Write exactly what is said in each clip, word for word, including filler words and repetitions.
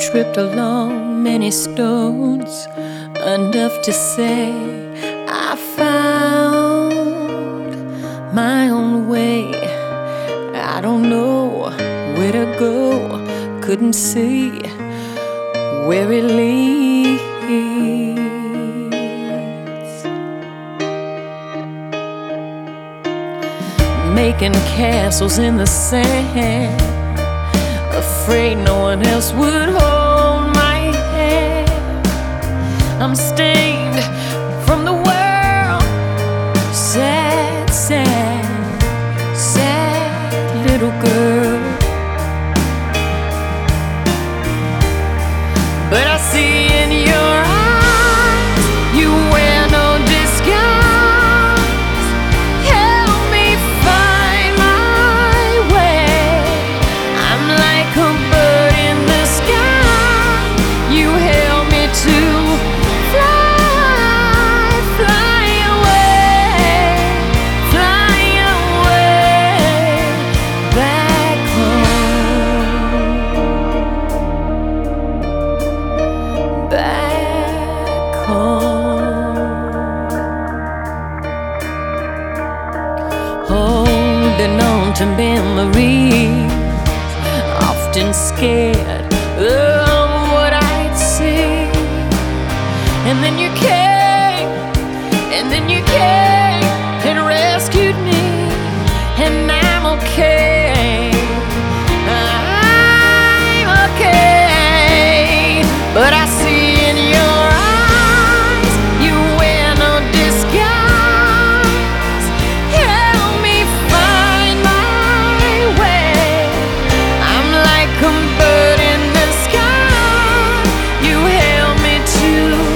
tripped along many stones, enough to say I found my own way. I don't know where to go, couldn't see where it leads. Making castles in the sand, afraid no one else would hold my hand. I'm stained from the world, sad, sad, sad little girl. But I see in your eyes you wear no disguise. Help me find my way. I'm like a bird in the sky. You help me to fly, fly away, fly away back home, back home. Holding on to memories, often scared of what I'd see. And then you came, and then you came and rescued me, and I'm okay, I'm okay. But I see in your eyes you wear no disguise. Help me find my way. I'm like a bird in the sky. You help me to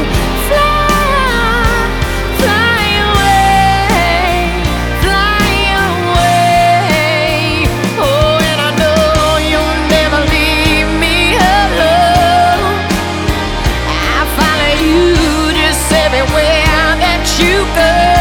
fly, fly away, fly away. Oh, and I know you'll never leave me alone. I follow you just everywhere that you go.